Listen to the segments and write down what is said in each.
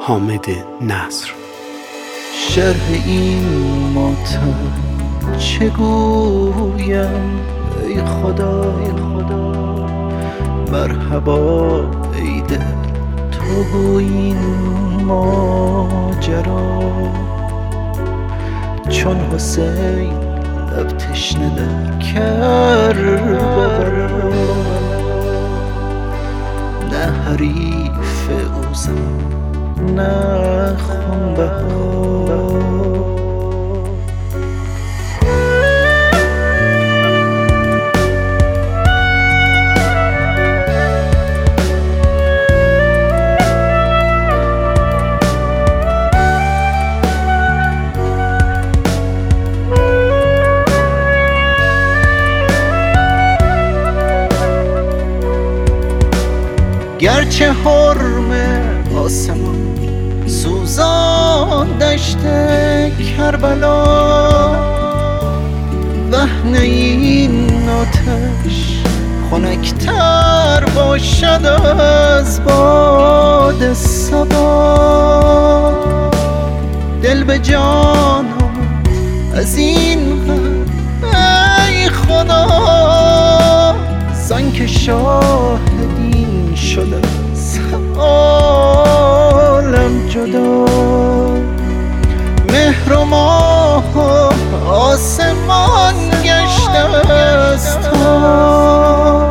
حامد نصر. شرح این ماتم چه گویم ای خدا، مرحبا ای دل تو گو این ماجرا، چون حسین لب تشنه در کربلا، نه حریف او زمان نه خونبها. گرچه حرم آسمان سوزان دشت کربلا، وهن این آتش خنک‌تر باشد از باد صبا. دل به جان از این غم ای خدا، زان که شاهدین شده از عالم جدا. مهر و ماه و آسمان گشته است تا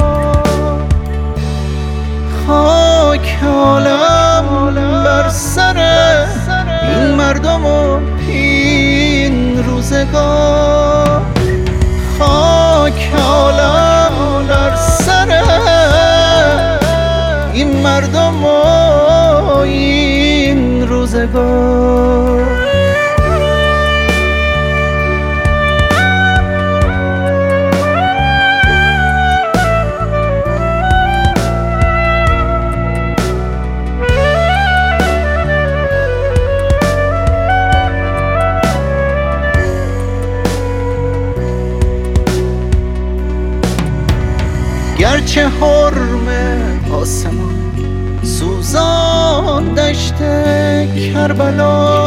خاک عالم بر سر این مردم و این روزگار. خاک عالم بر سر این مردم و این روزگار. گرچه حرم آسمان سوزان دشت کربلا،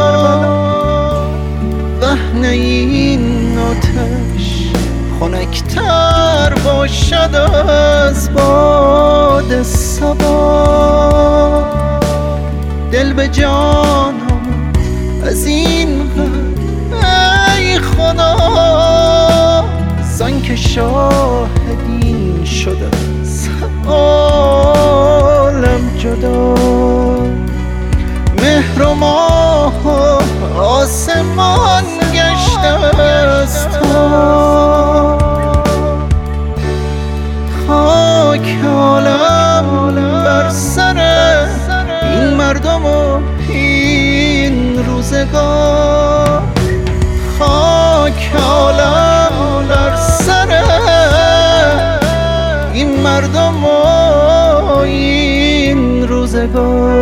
وهن این آتش خنک‌تر باشد از باد صبا. دل به جان از این غم ای خدا، زان که شاهدین شده از عالم جدا. مهر و ماه و آسمان گشته است تا خاک عالم بر سر این مردم و این روزگار. خاک عالم بر سر این مردم و این روزگار.